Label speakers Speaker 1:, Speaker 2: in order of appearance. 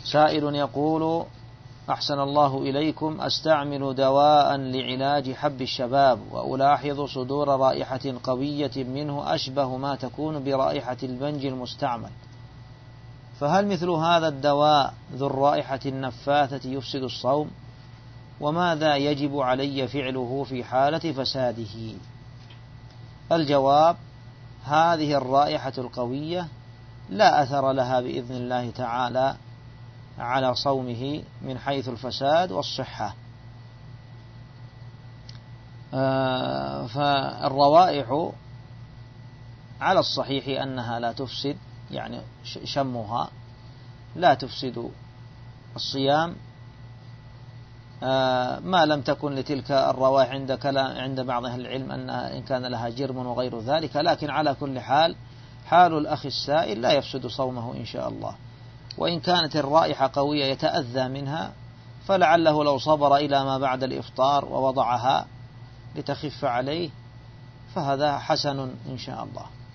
Speaker 1: سائل يقول: أحسن الله إليكم، أستعمل دواء لعلاج حب الشباب وألاحظ صدور رائحة قوية منه أشبه ما تكون برائحة البنج المستعمل، فهل مثل هذا الدواء ذو الرائحة النفاثة يفسد الصوم؟ وماذا يجب علي فعله في حالة فساده؟ الجواب: هذه الرائحة القوية لا أثر لها بإذن الله تعالى على صومه من حيث الفساد والصحة. فالروائح على الصحيح أنها لا تفسد، يعني شمها لا تفسد الصيام ما لم تكن لتلك الروائح عند بعض أهل العلم أنها إن كان لها جرم وغير ذلك، لكن على كل حال حال الأخ السائل لا يفسد صومه إن شاء الله. وإن كانت الرائحة قوية يتأذى منها فلعله لو صبر إلى ما بعد الإفطار ووضعها لتخف عليه فهذا حسن إن شاء الله.